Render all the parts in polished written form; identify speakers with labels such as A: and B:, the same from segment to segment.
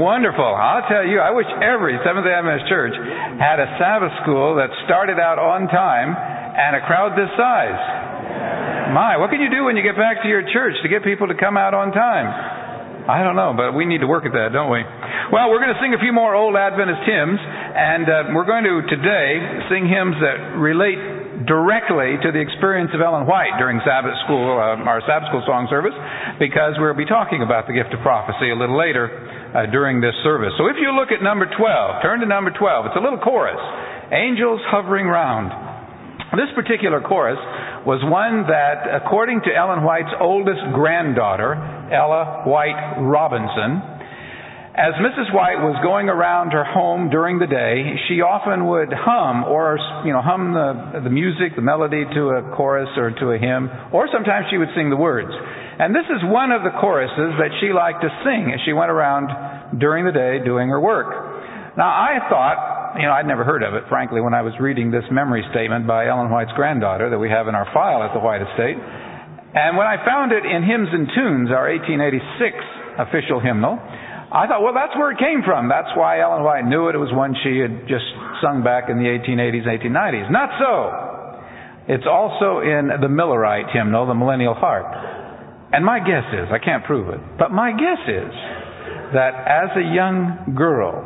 A: wonderful. I'll tell you, I wish every Seventh-day Adventist church had a Sabbath school that started out on time and a crowd this size. My, what can you do when you get back to your church to get people to come out on time? I don't know, but we need to work at that, don't we? Well, we're going to sing a few more old Adventist hymns, and we're going to today sing hymns that relate directly to the experience of Ellen White during Sabbath school, our Sabbath school song service, because we'll be talking about the gift of prophecy a little later during this service. So if you look at number 12, turn to number 12. It's a little chorus, Angels Hovering Round. This particular chorus was one that, according to Ellen White's oldest granddaughter, Ella White Robinson, as Mrs. White was going around her home during the day, she often would hum the music, the melody to a chorus or to a hymn, or sometimes she would sing the words. And this is one of the choruses that she liked to sing as she went around during the day doing her work. Now, I thought, I'd never heard of it, frankly, when I was reading this memory statement by Ellen White's granddaughter that we have in our file at the White Estate. And when I found it in Hymns and Tunes, our 1886 official hymnal, I thought, well, that's where it came from. That's why Ellen White knew it. It was one she had just sung back in the 1880s, 1890s. Not so. It's also in the Millerite hymnal, the Millennial Harp. And my guess is, I can't prove it, but my guess is that as a young girl,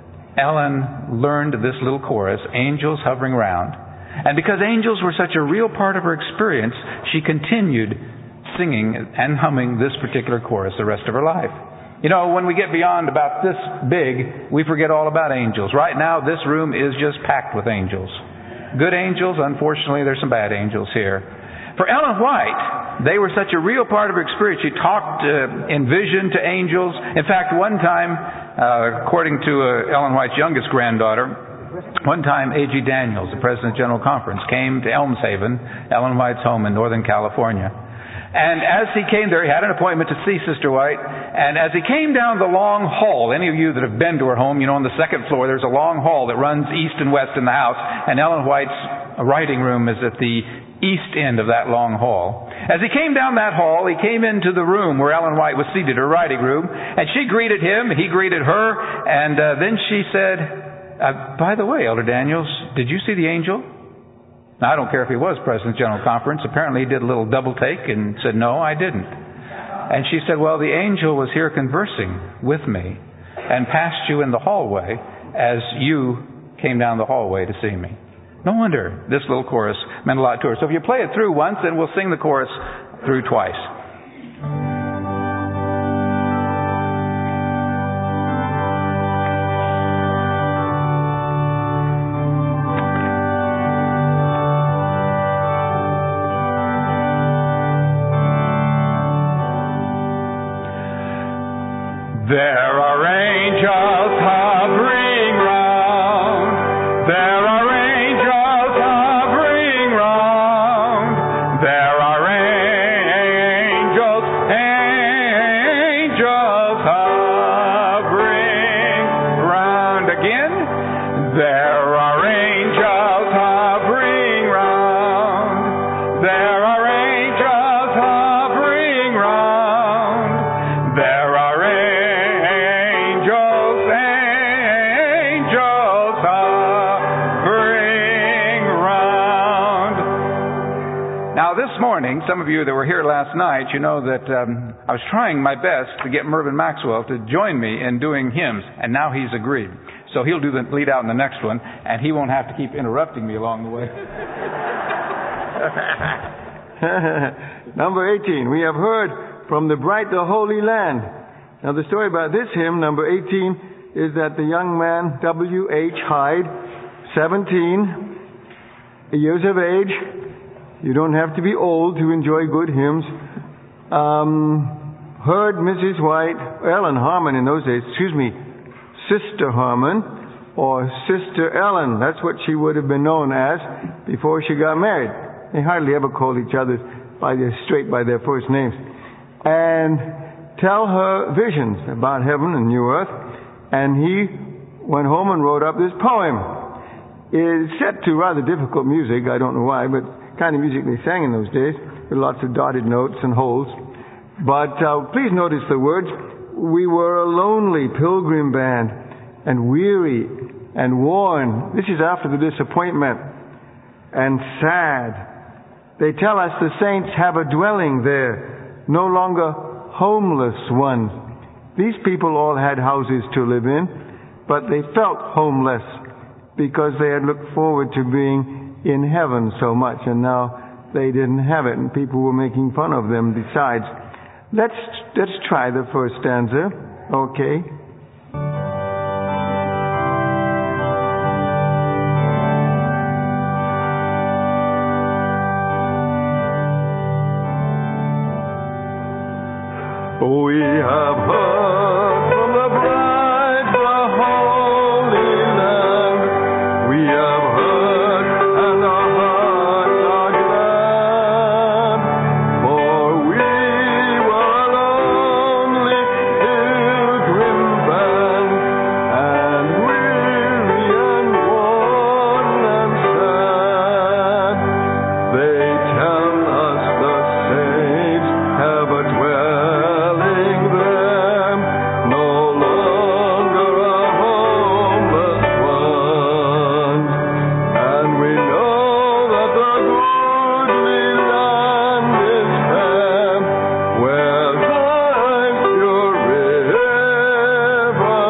A: Ellen learned this little chorus, Angels Hovering Round. And because angels were such a real part of her experience, she continued singing and humming this particular chorus the rest of her life. When we get beyond about this big, we forget all about angels. Right now, this room is just packed with angels. Good angels, unfortunately, there's some bad angels here. For Ellen White, they were such a real part of her experience. She talked in vision to angels. In fact, one time, according to Ellen White's youngest granddaughter, one time A.G. Daniels, the President of the General Conference, came to Elmshaven, Ellen White's home in Northern California. And as he came there, he had an appointment to see Sister White. And as he came down the long hall, any of you that have been to her home, on the second floor, there's a long hall that runs east and west in the house. And Ellen White's writing room is at the east end of that long hall. As he came down that hall, he came into the room where Ellen White was seated, her writing room. And she greeted him, he greeted her. And then she said, by the way, Elder Daniels, did you see the angel? Now, I don't care if he was President of the General Conference. Apparently he did a little double take and said, no, I didn't. And she said, well, the angel was here conversing with me and passed you in the hallway as you came down the hallway to see me. No wonder this little chorus meant a lot to her. So if you play it through once, then we'll sing the chorus through twice.
B: There are angels hovering round. There are angels hovering round. There are angels, angels hovering round. Again, there are angels hovering round. There are angels hovering round. There are
A: this morning, some of you that were here last night, you know that I was trying my best to get Mervyn Maxwell to join me in doing hymns, and now he's agreed. So he'll do the lead out in the next one, and he won't have to keep interrupting me along the way.
C: Number 18, we have heard from the bright, the Holy Land. Now the story about this hymn, number 18, is that the young man, W.H. Hyde, 17 years of age, you don't have to be old to enjoy good hymns, heard Mrs. White, Ellen Harmon in those days, Sister Harmon, or Sister Ellen. That's what she would have been known as before she got married. They hardly ever called each other straight by their first names. And tell her visions about heaven and new earth. And he went home and wrote up this poem. It's set to rather difficult music. I don't know why, but kind of music they sang in those days, with lots of dotted notes and holes. But please notice the words. we were a lonely pilgrim band and weary and worn. This is after the disappointment. And sad. They tell us the saints have a dwelling there, no longer homeless ones. These people all had houses to live in, but they felt homeless because they had looked forward to being in heaven so much, and now they didn't have it, and people were making fun of them besides. Let's try the first stanza, okay? We have heard from the bride the Holy Land. We have heard and our hearts are glad. For we were a lonely pilgrim band, and weary and worn and sad. They tell us the saints have a dwelling them, no longer a homeless ones. And we know that the goodly land is fair, where life's pure river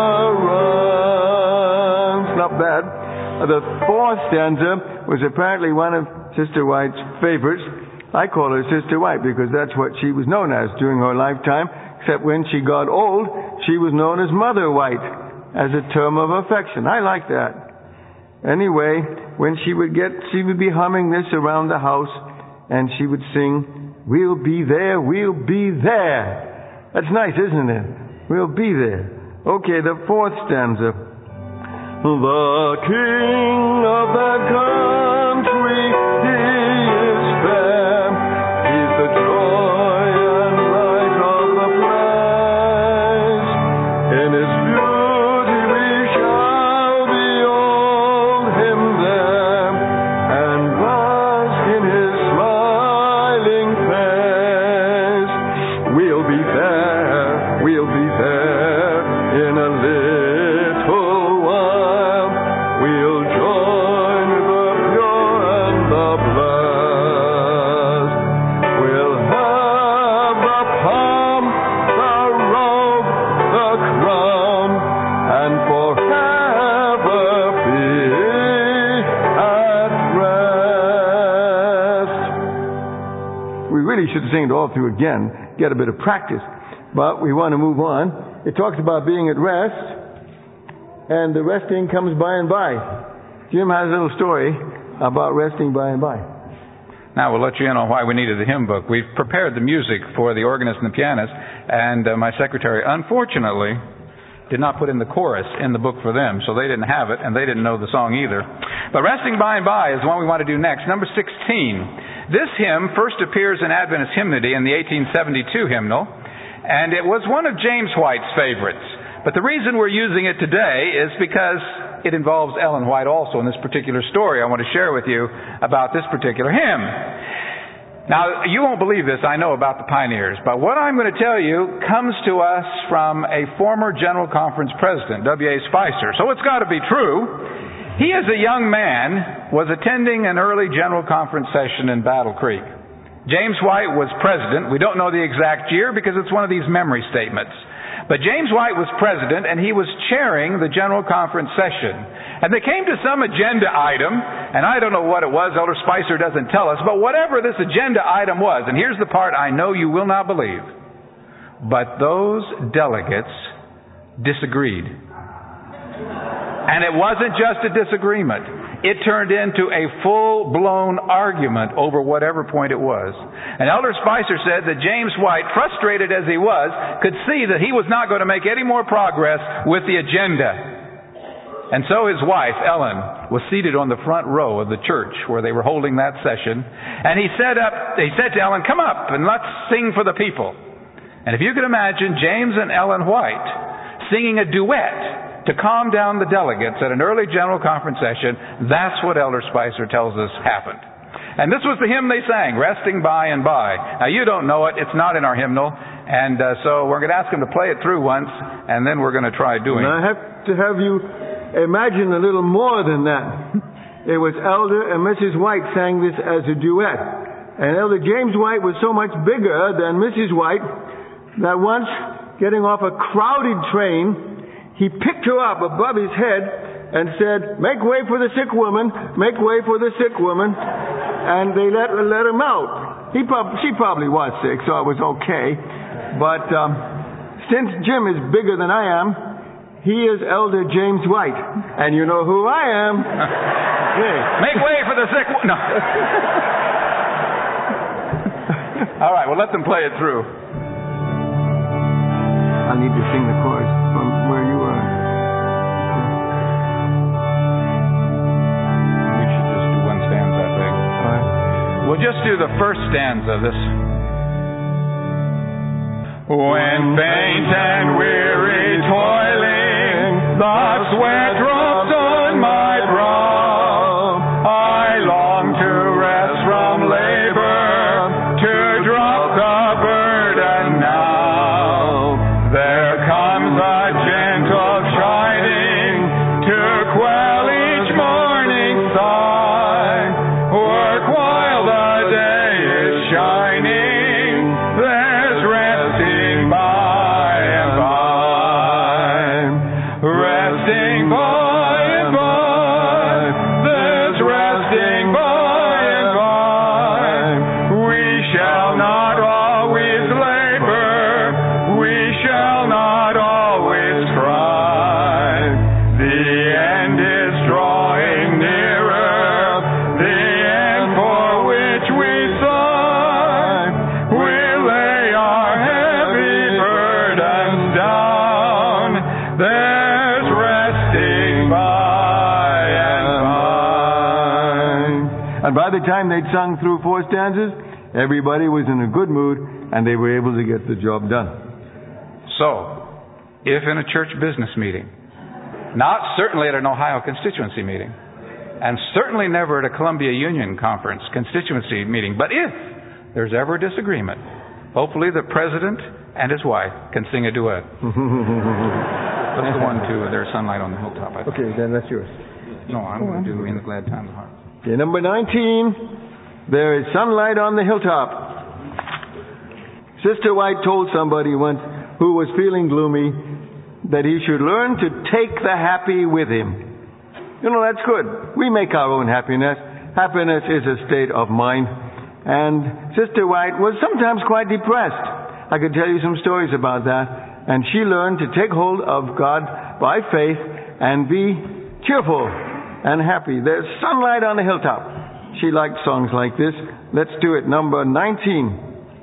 C: runs. Not bad. The fourth stanza was apparently one of Sister White's favorites. I call her Sister White because that's what she was known as during her lifetime, except when she got old, she was known as Mother White as a term of affection. I like that. Anyway, when she would be humming this around the house, and she would sing, "We'll be there, we'll be there." That's nice, isn't it? We'll be there. Okay, the fourth stanza. The King of that country, He is fair. He's the joy and light of the place. In His beauty we shall behold Him there, and bask in His smiling face. We'll be there in a little while. We'll join the pure and the blessed. We'll have the palm, the robe, the crown, and forever be at rest. We really should sing it all through again, get a bit of practice. But we want to move on. It talks about being at rest, and the resting comes by and by. Jim has a little story about resting by and by.
A: Now we'll let you in on why we needed the hymn book. We've prepared the music for the organist and the pianist, and my secretary, unfortunately, did not put in the chorus in the book for them, so they didn't have it, and they didn't know the song either. But Resting By and By is the one we want to do next, number 16. This hymn first appears in Adventist Hymnody in the 1872 hymnal, and it was one of James White's favorites. But the reason we're using it today is because it involves Ellen White also in this particular story I want to share with you about this particular hymn. Now, you won't believe this, I know, about the pioneers, but what I'm going to tell you comes to us from a former General Conference president, W.A. Spicer. So it's got to be true. He, as a young man, was attending an early General Conference session in Battle Creek. James White was president. We don't know the exact year because it's one of these memory statements. But James White was president, and he was chairing the General Conference session. And they came to some agenda item, and I don't know what it was. Elder Spicer doesn't tell us. But whatever this agenda item was, and here's the part I know you will not believe, but those delegates disagreed. And it wasn't just a disagreement. It turned into a full-blown argument over whatever point it was. And Elder Spicer said that James White, frustrated as he was, could see that he was not going to make any more progress with the agenda. And so his wife, Ellen, was seated on the front row of the church where they were holding that session. And he said to Ellen, "Come up and let's sing for the people." And if you could imagine James and Ellen White singing a duet to calm down the delegates at an early General Conference session, that's what Elder Spicer tells us happened. And this was the hymn they sang, Resting By and By. Now, you don't know it. It's not in our hymnal. And so we're going to ask him to play it through once, and then we're going to try doing it.
C: And I have to have you imagine a little more than that. It was Elder and Mrs. White sang this as a duet. And Elder James White was so much bigger than Mrs. White that once, getting off a crowded train, he picked her up above his head and said, "Make way for the sick woman, make way for the sick woman." And they let him out. She probably was sick, so it was okay. But since Jim is bigger than I am, he is Elder James White. And you know who I am. Okay.
A: Make way for the sick woman. No. All right, well, let them play it through.
C: I need to sing the chorus from where you are.
A: We should just do one stanza, I think.
C: All right.
A: We'll just do the first stanza of this. When faint and weary toiling, the sweat drops on my brow, I long to rest from labor, to drop the burden now. There comes a gentle shining to quell each morning sigh. Work while the day is shining, there's resting by and by. Resting by and by, there's resting by and by. We shall not always labor, we shall not always cry. The end is drawing nearer, the end for which we sigh. We lay our heavy burdens down, there's resting by and by.
C: And by the time they'd sung through 4 stanzas, everybody was in a good mood and they were able to get the job done.
A: So, if in a church business meeting, not certainly at an Ohio constituency meeting, and certainly never at a Columbia Union Conference constituency meeting, but if there's ever a disagreement, hopefully the president and his wife can sing a duet. Let's go on to There's Sunlight on the Hilltop. I think.
C: Okay, then that's yours.
A: No, I'm going to do In the Glad Times of Heart.
C: Okay, number 19, There is Sunlight on the Hilltop. Sister White told somebody once who was feeling gloomy that he should learn to take the happy with him. You know, that's good. We make our own happiness. Happiness is a state of mind. And Sister White was sometimes quite depressed. I could tell you some stories about that. And she learned to take hold of God by faith and be cheerful and happy. There's sunlight on the hilltop. She liked songs like this. Let's do it. Number 19.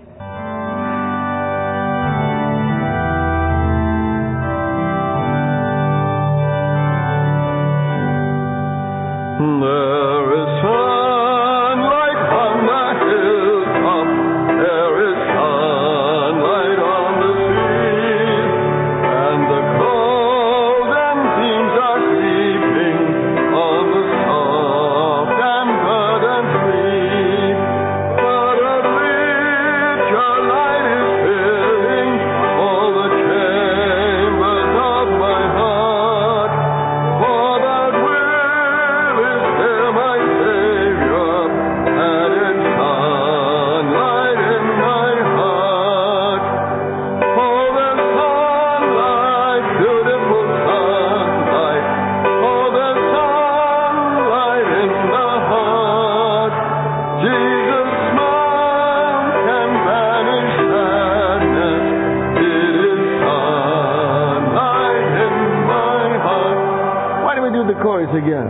C: There is sunlight on the hilltop. There is sunlight on the sea. And the golden beams are sleeping on the soft and verdant tree. But a richer light is filling all the chambers of my heart. For that will is there, my Savior, added sunlight in my heart. Oh, the sunlight, beautiful sunlight. Oh, the sunlight in the heart. Jesus' smile can banish sadness. It is sunlight in my heart. Why don't we do the chorus again?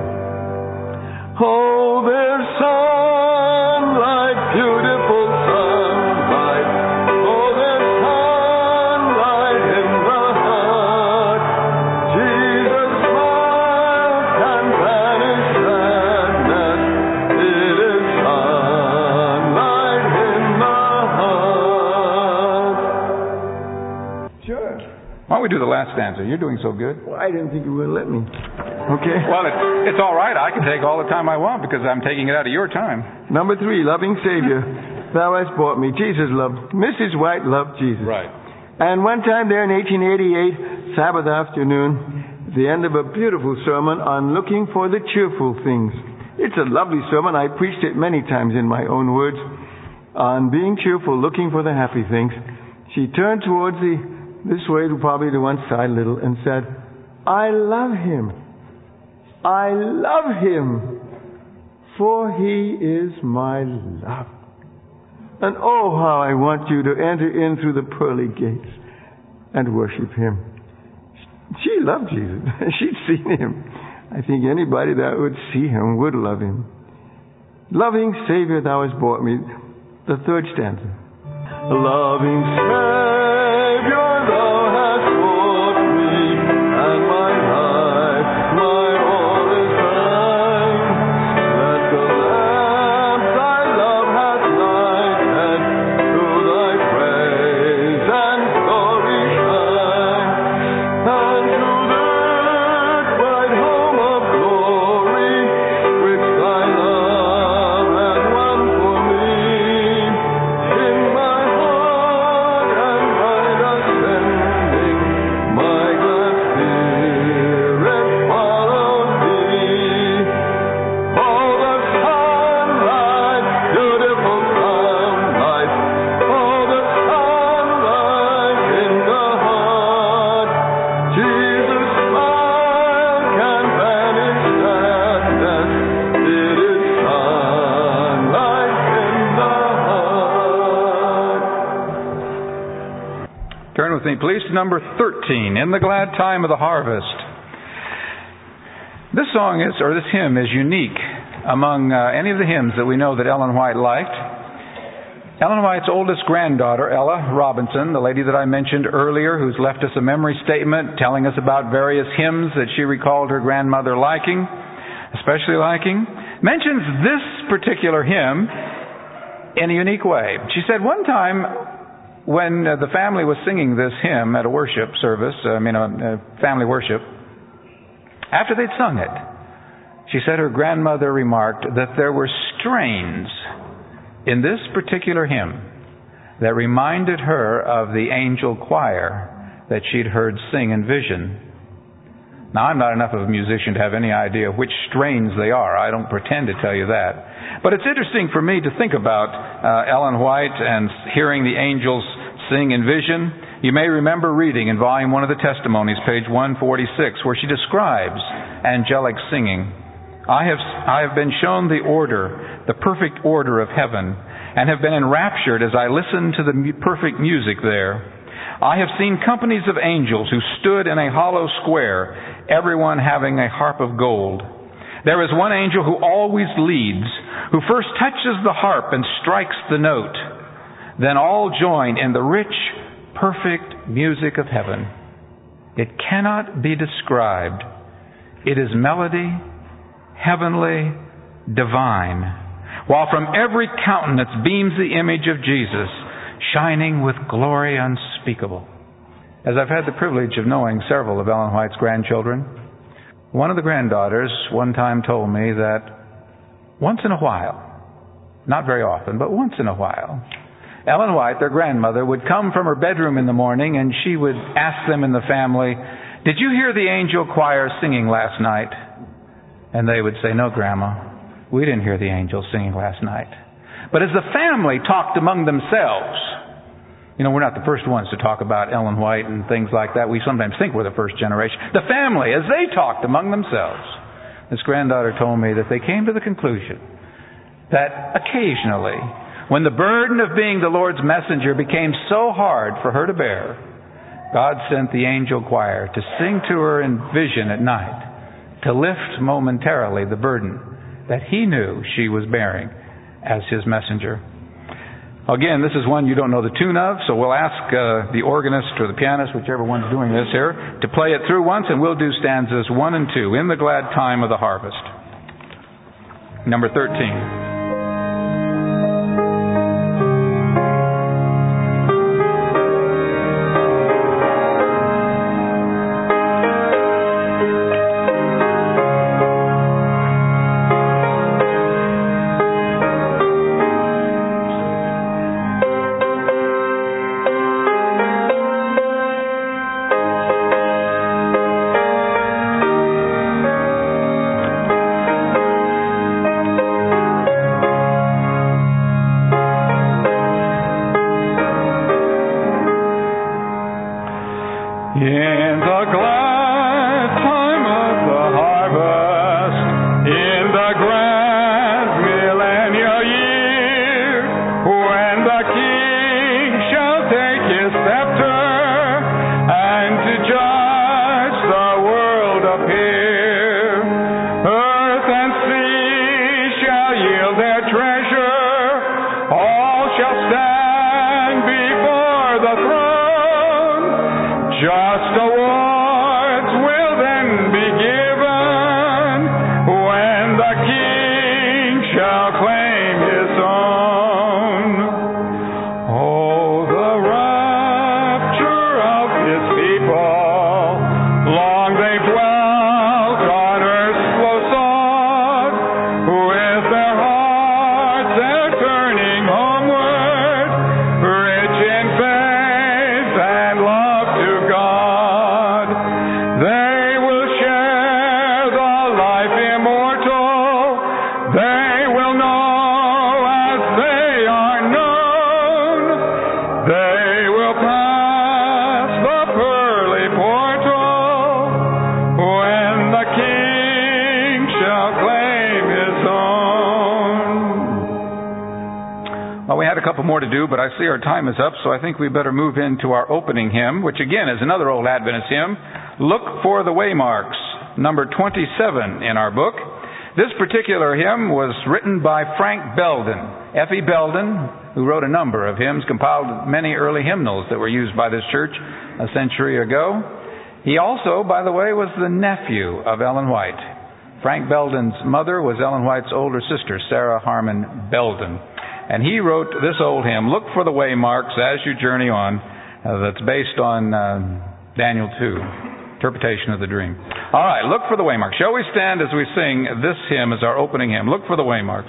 C: Oh, there's sunlight, beautiful sunlight. Oh, there's sunlight in the heart. Jesus' smile can banish sadness. It is sunlight in the heart. Sure.
A: Why don't we do the last stanza? You're doing so good.
C: Well, I didn't think you were going to let me. Okay.
A: Well, it's all right. I can take all the time I want because I'm taking it out of your time.
C: Number 3, loving Savior, thou hast brought me. Jesus loved. Mrs. White loved Jesus.
A: Right.
C: And one time there in 1888, Sabbath afternoon, the end of a beautiful sermon on looking for the cheerful things. It's a lovely sermon. I preached it many times in my own words on being cheerful, looking for the happy things. She turned towards this way, probably to one side a little, and said, I love him. I love him, for he is my love. And oh, how I want you to enter in through the pearly gates and worship him. She loved Jesus. She'd seen him. I think anybody that would see him would love him. Loving Savior, thou hast brought me. The third stanza. Loving Savior, thou hast brought me, and my life, my all is thine. Let the lamp thy love hath lighted, through thy praise and glory shine, and to that bright home of glory, which thy love hath won for me. In my heart and right ascending, my glad spirit follows thee. Oh, the sunlight, beautiful sunlight, oh, the sunlight in the heart. Jesus' smile can banish sadness. It is sunlight in the heart.
A: Turn with me, please, to number 13, In the Glad Time of the Harvest. This hymn is unique among any of the hymns that we know that Ellen White liked. Ellen White's oldest granddaughter, Ella Robinson, the lady that I mentioned earlier, who's left us a memory statement telling us about various hymns that she recalled her grandmother liking, especially liking, mentions this particular hymn in a unique way. She said one time when the family was singing this hymn at a worship service, family worship, after they'd sung it, she said her grandmother remarked that there were strains in this particular hymn that reminded her of the angel choir that she'd heard sing in vision. Now, I'm not enough of a musician to have any idea which strains they are. I don't pretend to tell you that. But it's interesting for me to think about Ellen White and hearing the angels sing in vision. You may remember reading in Volume 1 of the Testimonies, page 146, where she describes angelic singing. I have been shown the perfect order of heaven, and have been enraptured as I listened to the perfect music there. I have seen companies of angels who stood in a hollow square, everyone having a harp of gold. There is one angel who always leads, who first touches the harp and strikes the note. Then all join in the rich, perfect music of heaven. It cannot be described. It is melody, heavenly, divine, while from every countenance beams the image of Jesus, shining with glory unspeakable. As I've had the privilege of knowing several of Ellen White's grandchildren, one of the granddaughters one time told me that once in a while, not very often, but once in a while, Ellen White, their grandmother, would come from her bedroom in the morning and she would ask them in the family, "Did you hear the angel choir singing last night?" And they would say, "No, Grandma, we didn't hear the angels singing last night." But as the family talked among themselves, we're not the first ones to talk about Ellen White and things like that. We sometimes think we're the first generation. The family, as they talked among themselves, this granddaughter told me that they came to the conclusion that occasionally, when the burden of being the Lord's messenger became so hard for her to bear, God sent the angel choir to sing to her in vision at night, to lift momentarily the burden that He knew she was bearing as His messenger. Again, this is one you don't know the tune of, so we'll ask the organist or the pianist, whichever one's doing this here, to play it through once, and we'll do stanzas 1 and 2, In the Glad Time of the Harvest. Number 13.
B: All shall stand before the throne. Just awards will then be given when the King shall claim his own. Oh, the rapture of his people. Long they dwelt on earth's low sod, with their hearts they're turning homeward, rich in faith and love to God. They will share the life immortal. They will know as they are known. They will pass the pearly portal when the King shall claim his own.
A: Well, we had a couple more to do, but I see our time is up, so I think we better move into our opening hymn, which again is another old Adventist hymn, Look for the Waymarks, number 27 in our book. This particular hymn was written by Frank Belden. F.E. Belden, who wrote a number of hymns, compiled many early hymnals that were used by this church a century ago. He also, by the way, was the nephew of Ellen White. Frank Belden's mother was Ellen White's older sister, Sarah Harmon Belden. And he wrote this old hymn, Look for the Waymarks as you journey on, that's based on Daniel 2, interpretation of the dream. All right, look for the waymarks. Shall we stand as we sing this hymn as our opening hymn? Look for the waymarks.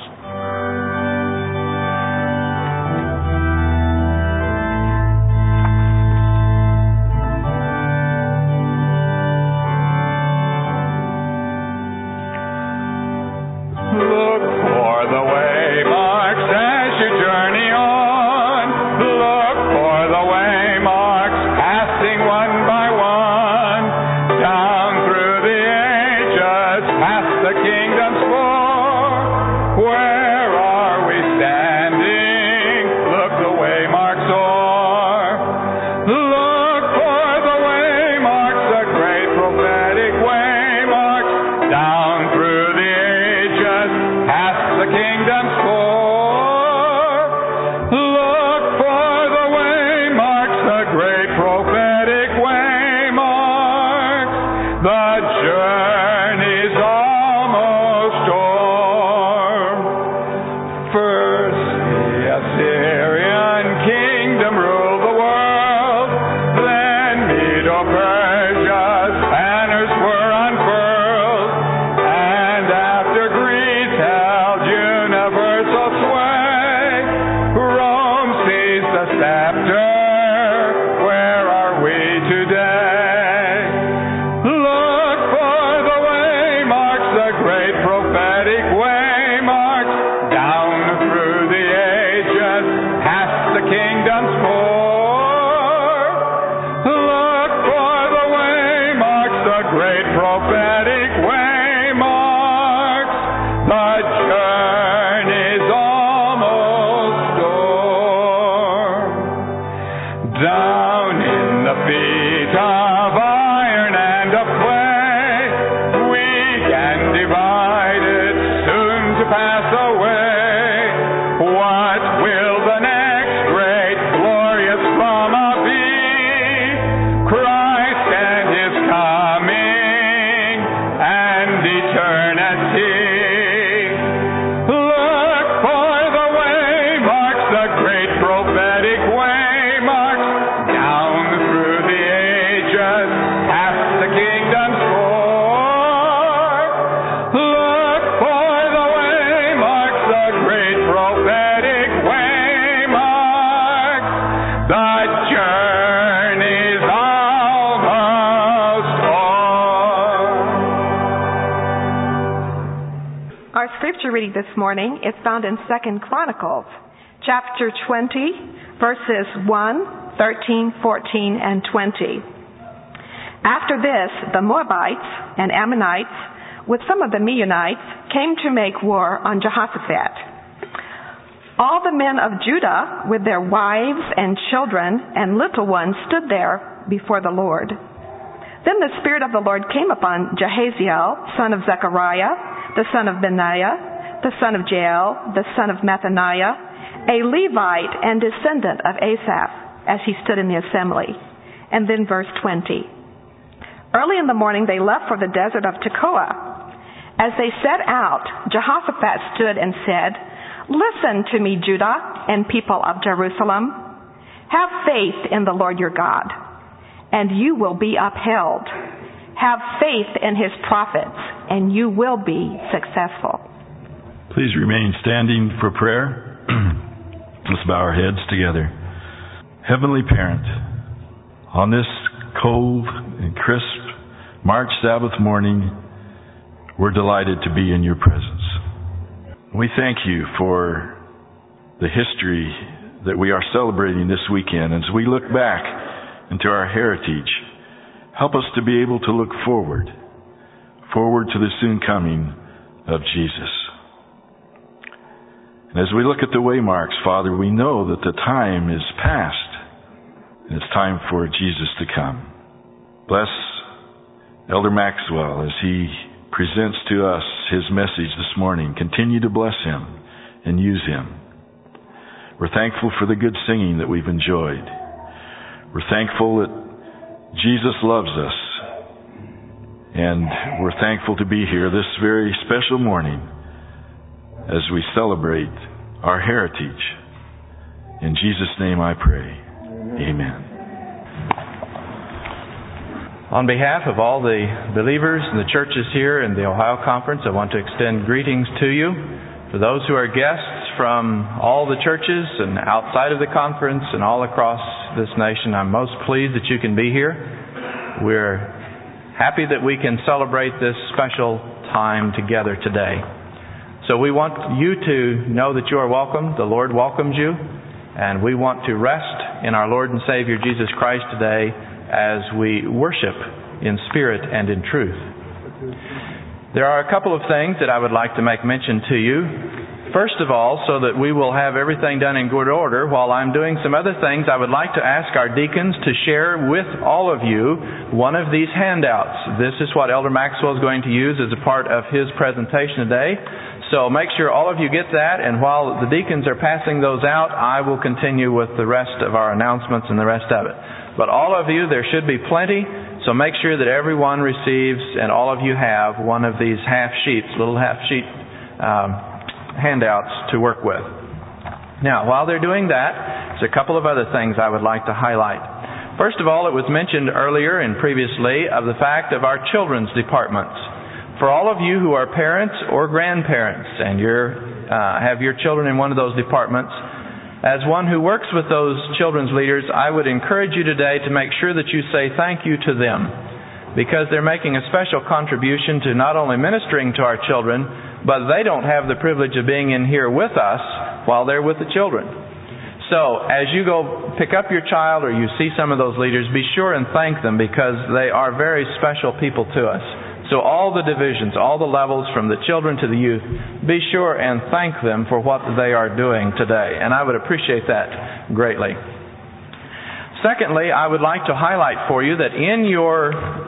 B: Look for the waymarks as you journey on. Look for the waymarks passing one by one, down through the ages, past the kingdom's floor. Where are we standing? Look the waymarks o'er. Look for the waymarks, the great prophetic waymarks, down through the ages, past the kingdom's floor. Look for the waymarks, the great prophetic waymarks. The journey's almost o'er. First the Assyrian kingdom ruled the world, then Medo-Persia's banners were unfurled, and after Greece held universal sway, Rome seized the scepter. Where are we today? Look for the waymarks, the great prophetic waymarks, down through the ages, past the kingdom's floor. Look for the waymarks, the great prophetic waymarks. The journey's almost o'er. Down in the feet of iron and of clay, weak and divided, soon to pass away. What will the next great glorious drama be? Christ and his coming and eternity. Look for the waymarks, the great prophetic waymarks, down through the ages, past the kingdom's floor. Look for the waymarks, the great prophetic waymarks. The journey's almost o'er.
D: Our scripture reading this morning is found in 2 Chronicles, chapter 20, verses 1, 13, 14, and 20. After this, the Moabites and Ammonites, with some of the Meunites, came to make war on Jehoshaphat. All the men of Judah, with their wives and children and little ones, stood there before the Lord. Then the Spirit of the Lord came upon Jahaziel, son of Zechariah, the son of Benaiah, the son of Jael, the son of Mathaniah, a Levite and descendant of Asaph, as he stood in the assembly. And then verse 20. Early in the morning they left for the desert of Tekoa. As they set out, Jehoshaphat stood and said, "Listen to me, Judah and people of Jerusalem. Have faith in the Lord your God, and you will be upheld. Have faith in his prophets, and you will be successful."
E: Please remain standing for prayer. Let's bow our heads together. Heavenly Parent, on this cold and crisp March Sabbath morning, we're delighted to be in your presence. We thank you for the history that we are celebrating this weekend. As we look back into our heritage, help us to be able to look forward to the soon coming of Jesus. And as we look at the waymarks, Father, we know that the time is past, and it's time for Jesus to come. Bless Elder Maxwell as he presents to us his message this morning. Continue to bless him and use him. We're thankful for the good singing that we've enjoyed. We're thankful that Jesus loves us. And we're thankful to be here this very special morning as we celebrate our heritage. In Jesus' name I pray. Amen.
F: On behalf of all the believers and the churches here in the Ohio Conference, I want to extend greetings to you. For those who are guests from all the churches and outside of the conference and all across this nation, I'm most pleased that you can be here. We're happy that we can celebrate this special time together today. So we want you to know that you are welcome. The Lord welcomes you. And we want to rest in our Lord and Savior Jesus Christ today as we worship in spirit and in truth. There are a couple of things that I would like to make mention to you. First of all, so that we will have everything done in good order, while I'm doing some other things, I would like to ask our deacons to share with all of you one of these handouts. This is what Elder Maxwell is going to use as a part of his presentation today. So make sure all of you get that, and while the deacons are passing those out, I will continue with the rest of our announcements and the rest of it. But all of you, there should be plenty, so make sure that everyone receives, and all of you have, one of these little half-sheet handouts to work with. Now, while they're doing that, there's a couple of other things I would like to highlight. First of all, it was mentioned earlier and previously of the fact of our children's departments. For all of you who are parents or grandparents and have your children in one of those departments, as one who works with those children's leaders, I would encourage you today to make sure that you say thank you to them, because they're making a special contribution to not only ministering to our children, but they don't have the privilege of being in here with us while they're with the children. So, as you go pick up your child or you see some of those leaders, be sure and thank them, because they are very special people to us. So all the divisions, all the levels from the children to the youth, be sure and thank them for what they are doing today. And I would appreciate that greatly. Secondly, I would like to highlight for you that in your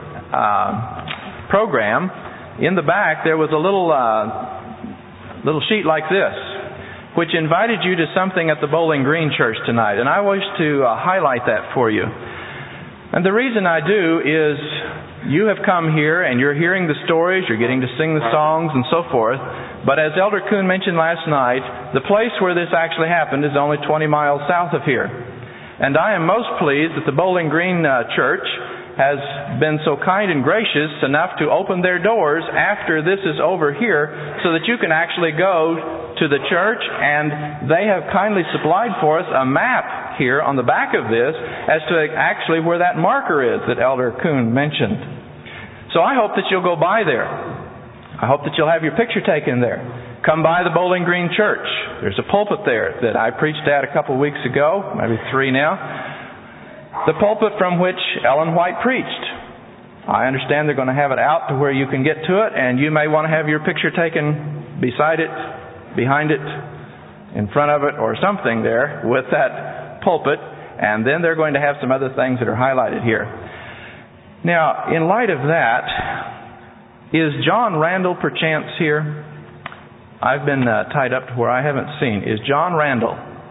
F: program, in the back, there was a little sheet like this, which invited you to something at the Bowling Green Church tonight. And I wish to highlight that for you. And the reason I do is you have come here and you're hearing the stories, you're getting to sing the songs and so forth. But as Elder Kuhn mentioned last night, the place where this actually happened is only 20 miles south of here. And I am most pleased that the Bowling Green Church has been so kind and gracious enough to open their doors after this is over here so that you can actually go to the church, and they have kindly supplied for us a map here on the back of this as to actually where that marker is that Elder Kuhn mentioned. So I hope that you'll go by there. I hope that you'll have your picture taken there. Come by the Bowling Green Church. There's a pulpit there that I preached at a couple of weeks ago, maybe 3 now. The pulpit from which Ellen White preached. I understand they're going to have it out to where you can get to it, and you may want to have your picture taken beside it, behind it, in front of it, or something there with that pulpit. And then they're going to have some other things that are highlighted here. Now, in light of that, is John Randall perchance here? I've been tied up to where I haven't seen. Is John Randall?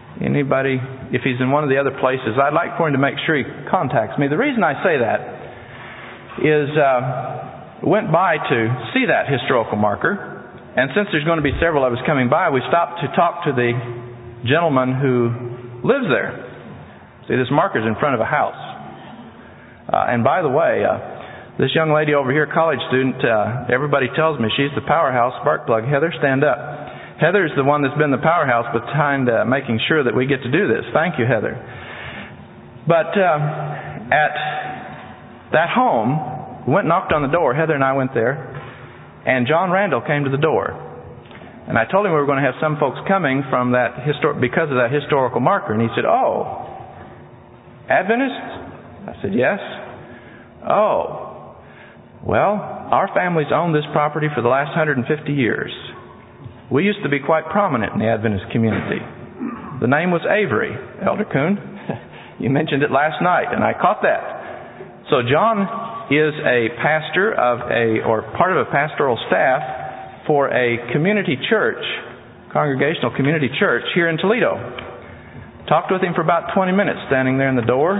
F: Anybody, if he's in one of the other places, I'd like for him to make sure he contacts me. The reason I say that is went by to see that historical marker, and since there's going to be several of us coming by, we stopped to talk to the gentleman who lives there. See, this marker's in front of a house. And by the way, this young lady over here, college student, everybody tells me she's the powerhouse spark plug. Heather, stand up. Heather's the one that's been the powerhouse behind making sure that we get to do this. Thank you, Heather. But at that home, we went and knocked on the door. Heather and I went there, and John Randall came to the door. And I told him we were going to have some folks coming from that because of that historical marker. And he said, "Oh, Adventists?" I said, "Yes." "Oh, well, our family's owned this property for the last 150 years. We used to be quite prominent in the Adventist community. The name was Avery, Elder Kuhn. You mentioned it last night, and I caught that." So John is a pastor or part of a pastoral staff for a community church, congregational community church here in Toledo. Talked with him for about 20 minutes standing there in the door,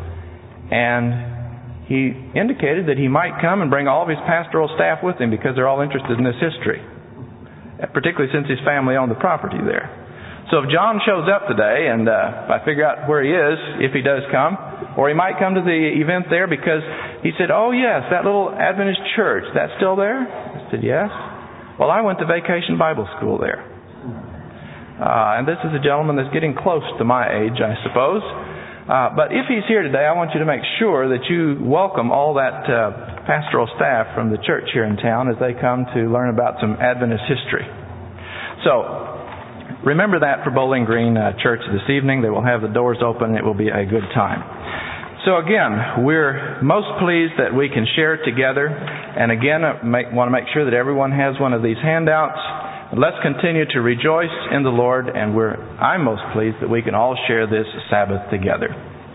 F: and he indicated that he might come and bring all of his pastoral staff with him because they're all interested in this history, particularly since his family owned the property there. So if John shows up today, and I figure out where he is, if he does come, or he might come to the event there because he said, "Oh yes, that little Adventist church, that's still there?" I said, "Yes." "Well, I went to Vacation Bible School there." And this is a gentleman that's getting close to my age, I suppose. But if he's here today, I want you to make sure that you welcome all that pastoral staff from the church here in town as they come to learn about some Adventist history. So, remember that for Bowling Green Church this evening. They will have the doors open. It will be a good time. So again, we're most pleased that we can share together. And again, I want to make sure that everyone has one of these handouts. Let's continue to rejoice in the Lord, and I'm most pleased that we can all share this Sabbath together.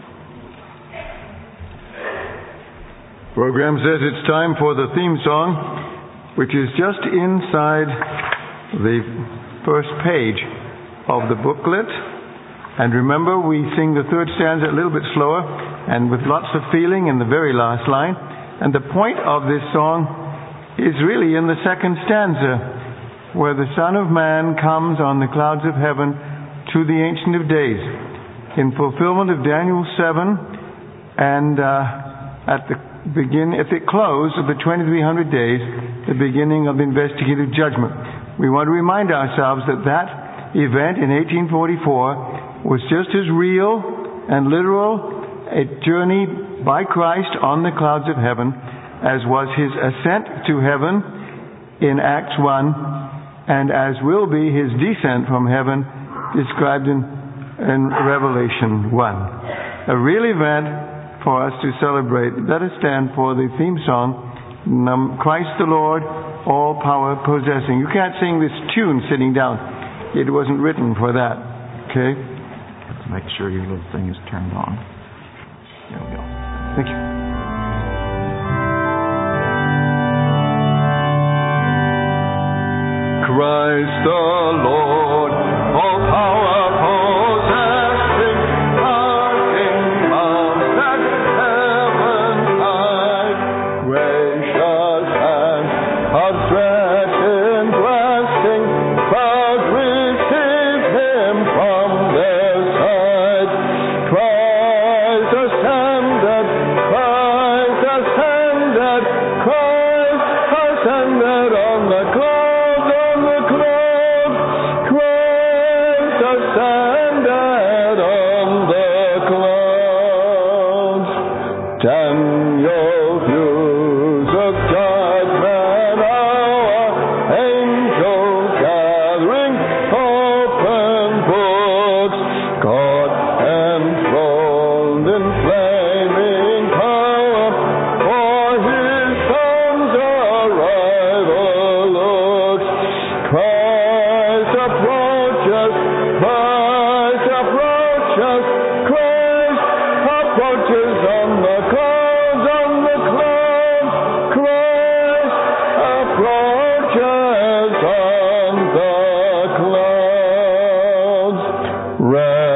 C: Program says it's time for the theme song, which is just inside the first page of the booklet. And remember, we sing the third stanza a little bit slower and with lots of feeling in the very last line. And the point of this song is really in the second stanza, where the Son of Man comes on the clouds of heaven to the Ancient of Days, in fulfillment of Daniel 7, and at the close of the 2300 days, the beginning of investigative judgment. We want to remind ourselves that that event in 1844 was just as real and literal a journey by Christ on the clouds of heaven as was his ascent to heaven in Acts 1, and as will be his descent from heaven described in Revelation 1. A real event for us to celebrate. Let us stand for the theme song, Christ the Lord, all power possessing. You can't sing this tune sitting down. It wasn't written for that. Okay?
F: Let's make sure your little thing is turned on. There we go.
C: Thank you.
B: Christ the Lord, all power possessing, parting mountains, heaven high, gracious hand, outstretched in blessing, clouds receive him from their side. Christ ascended, Christ ascended, Christ ascended on the clouds.
C: Right.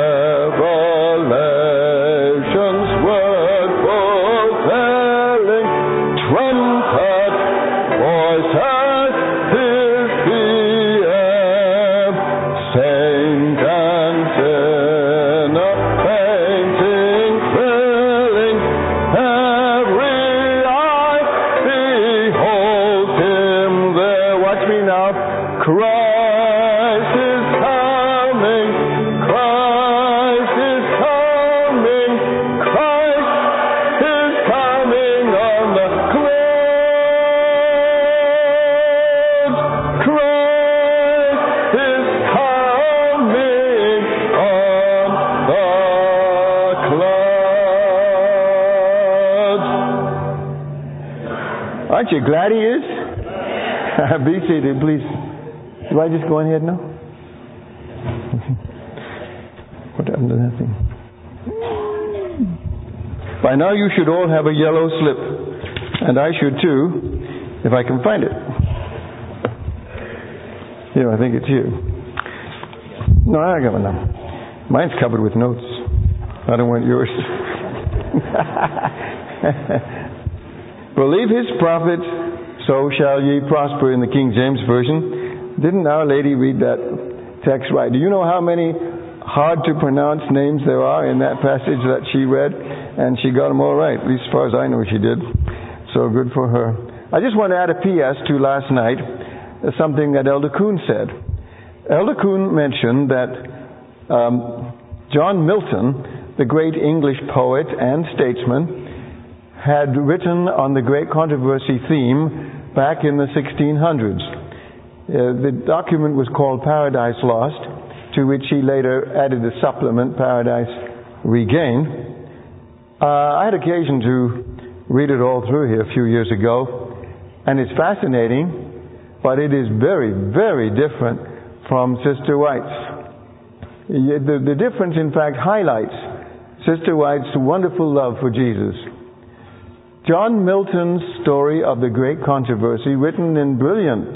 C: coming up. Christ is coming. Christ is coming. Christ is coming on the clouds. Christ is coming on the clouds. Aren't you glad he is? Be seated, please. Do I just go ahead now? What happened to that thing? By now you should all have a yellow slip. And I should too, if I can find it. Here, I think it's here. No, I got one now. Mine's covered with notes. I don't want yours. Believe his prophet, so shall ye prosper, in the King James Version. Didn't Our Lady read that text right? Do you know how many hard to pronounce names there are in that passage that she read? And she got them all right, at least as far as I know she did. So good for her. I just want to add a P.S. to last night, something that Elder Kuhn said. Elder Kuhn mentioned that John Milton, the great English poet and statesman, had written on the great controversy theme back in the 1600s. The document was called Paradise Lost, to which he later added a supplement, Paradise Regained. I had occasion to read it all through here a few years ago, and it's fascinating, but it is very, very different from Sister White's. The difference, in fact, highlights Sister White's wonderful love for Jesus. John Milton's story of the great controversy, written in brilliant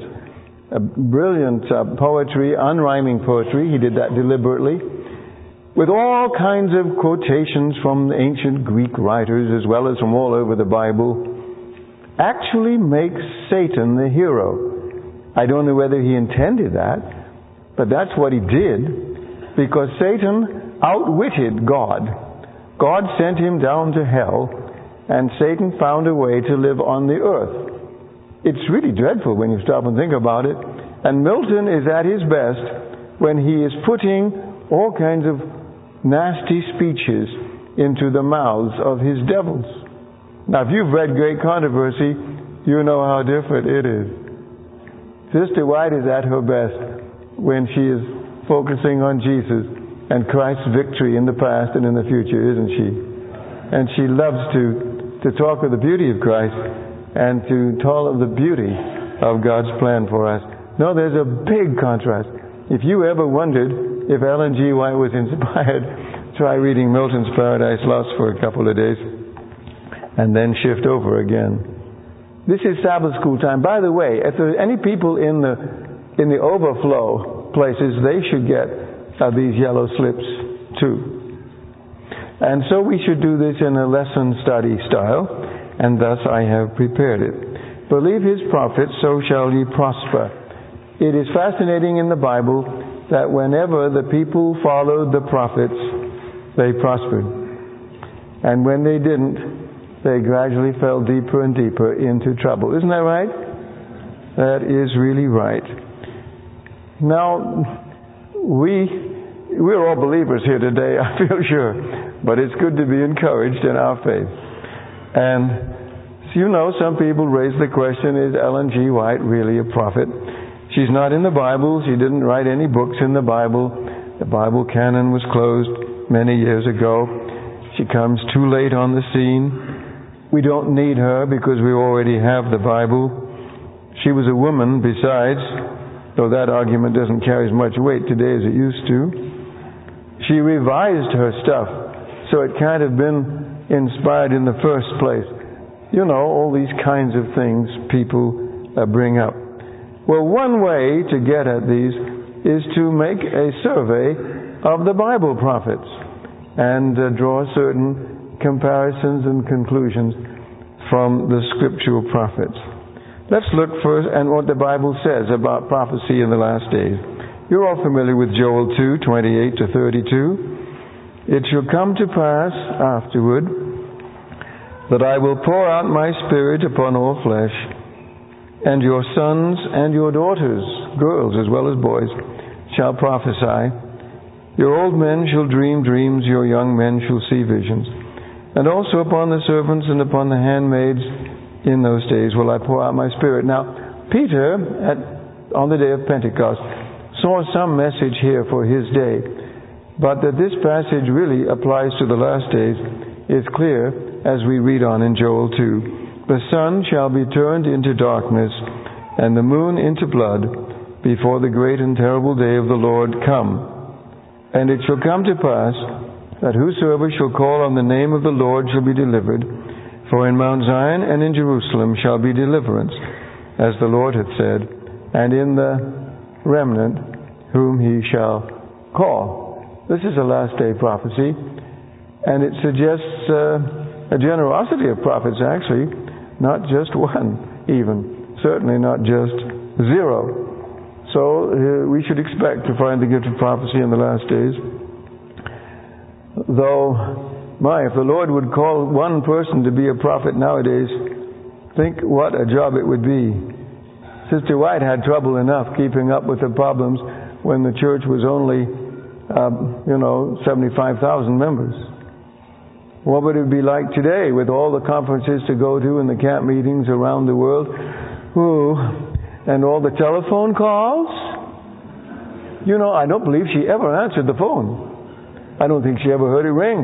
C: poetry, unrhyming poetry, he did that deliberately, with all kinds of quotations from the ancient Greek writers as well as from all over the Bible, actually makes Satan the hero. I don't know whether he intended that, but that's what he did, because Satan outwitted God. God sent him down to hell, and Satan found a way to live on the earth. It's really dreadful when you stop and think about it. And Milton is at his best when he is putting all kinds of nasty speeches into the mouths of his devils. Now, if you've read Great Controversy, you know how different it is. Sister White is at her best when she is focusing on Jesus and Christ's victory in the past and in the future, isn't she? And she loves to talk of the beauty of Christ and to tell of the beauty of God's plan for us. No, there's a big contrast. If you ever wondered if Ellen G. White was inspired, try reading Milton's Paradise Lost for a couple of days and then shift over again. This is Sabbath school time. By the way, if there are any people in the overflow places, they should get these yellow slips too. And so we should do this in a lesson study style, and thus I have prepared it. Believe his prophet, so shall ye prosper. It is fascinating in the Bible that whenever the people followed the prophets, they prospered. And when they didn't, they gradually fell deeper and deeper into trouble. Isn't that right? That is really right. Now, we're all believers here today, I feel sure. But it's good to be encouraged in our faith. And so, you know, some people raise the question, is Ellen G. White really a prophet? She's not in the Bible. She didn't write any books in the Bible. The Bible canon was closed many years ago. She comes too late on the scene. We don't need her because we already have the Bible. She was a woman besides, though that argument doesn't carry as much weight today as it used to. She revised her stuff, so it can't have been inspired in the first place. You know, all these kinds of things people bring up. Well, one way to get at these is to make a survey of the Bible prophets and draw certain comparisons and conclusions from the scriptural prophets. Let's look first at what the Bible says about prophecy in the last days. You're all familiar with Joel 2:28 to 32. It shall come to pass afterward that I will pour out my spirit upon all flesh, and your sons and your daughters, girls as well as boys, shall prophesy. Your old men shall dream dreams, your young men shall see visions. And also upon the servants and upon the handmaids in those days will I pour out my Spirit. Now, Peter, on the day of Pentecost, saw some message here for his day. But that this passage really applies to the last days is clear as we read on in Joel 2. The sun shall be turned into darkness, and the moon into blood, before the great and terrible day of the Lord come. And it shall come to pass that whosoever shall call on the name of the Lord shall be delivered. For in Mount Zion and in Jerusalem shall be deliverance, as the Lord hath said, and in the remnant whom he shall call. This is a last day prophecy, and it suggests a generosity of prophets, actually, not just one even, certainly not just zero. So we should expect to find the gift of prophecy in the last days. Though, if the Lord would call one person to be a prophet nowadays, think what a job it would be. Sister White had trouble enough keeping up with the problems when the church was only, 75,000 members. What would it be like today with all the conferences to go to and the camp meetings around the world? Ooh, and all the telephone calls? I don't believe she ever answered the phone. I don't think she ever heard it ring.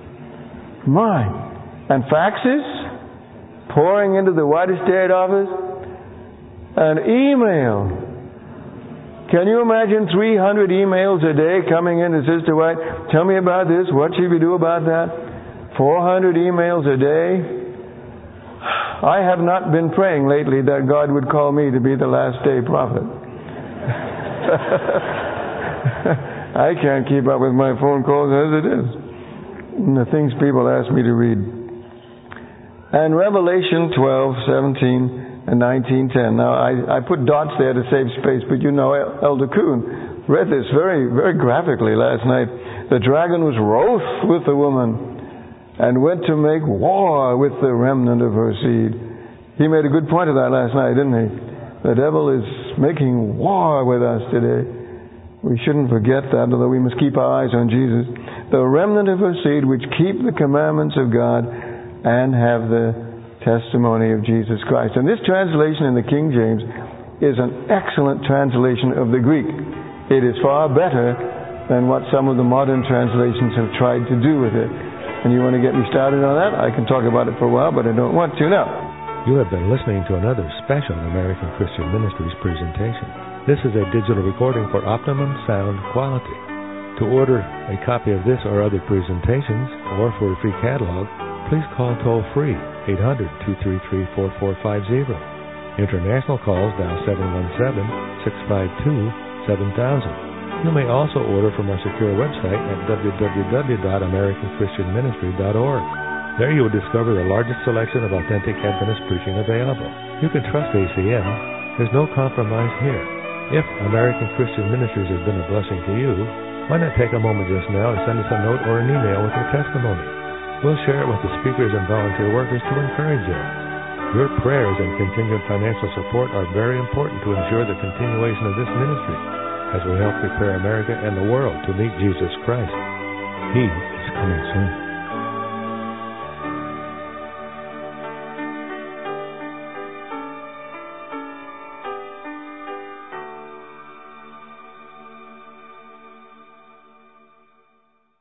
C: And faxes pouring into the White Estate office, and email. Can you imagine 300 emails a day coming into Sister White? Tell me about this. What should we do about that? 400 emails a day. I have not been praying lately that God would call me to be the last day prophet. I can't keep up with my phone calls as it is, and the things people ask me to read. And Revelation 12, 17, and 19:10. Now, I put dots there to save space, but Elder Kuhn read this very, very graphically last night. The dragon was wroth with the woman and went to make war with the remnant of her seed. He made a good point of that last night, didn't he? The devil is making war with us today. We shouldn't forget that, although we must keep our eyes on Jesus. The remnant of her seed which keep the commandments of God and have the testimony of Jesus Christ. And this translation in the King James is an excellent translation of the Greek. It is far better than what some of the modern translations have tried to do with it. And you want to get me started on that? I can talk about it for a while, but I don't want to now.
G: You have been listening to another special American Christian Ministries presentation. This is a digital recording for optimum sound quality. To order a copy of this or other presentations, or for a free catalog, please call toll-free 800-233-4450. International calls dial 717-652-7000. You may also order from our secure website at www.americanchristianministry.org. There you will discover the largest selection of authentic Adventist preaching available. You can trust ACM. There's no compromise here. If American Christian Ministries has been a blessing to you, why not take a moment just now and send us a note or an email with your testimony? We'll share it with the speakers and volunteer workers to encourage you. Your prayers and continued financial support are very important to ensure the continuation of this ministry as we help prepare America and the world to meet Jesus Christ. He is coming soon.